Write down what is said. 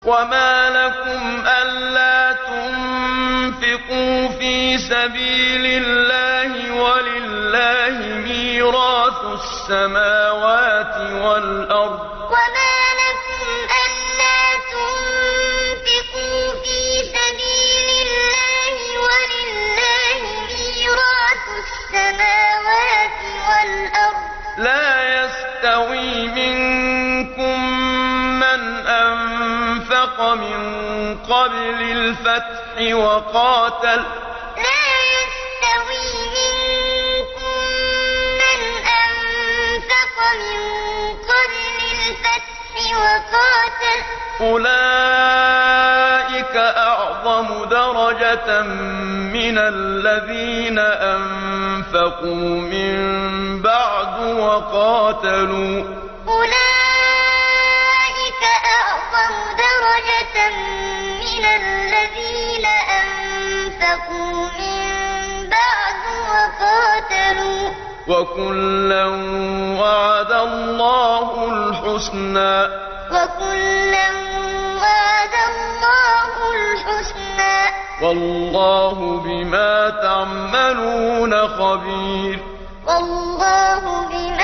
وما لكم ألا تنفقوا في سبيل الله ولله ميراث السماوات والأرض وما لكم ألا تنفقوا في سبيل الله ولله ميراث السماوات والأرض لا يستوي منكم من أنفق من قبل الفتح وقاتل لا يستوي منكم من أنفق من قبل الفتح وقاتل أولئك أعظم درجة من الذين أنفقوا من بعد وقاتلوا أولئك أعظم درجة من الذين أنفقوا من بعد وقاتلوا وكلا وعد الله الحسنى وكلا وعد الله الحسنى والله بما تعملون خبير والله بما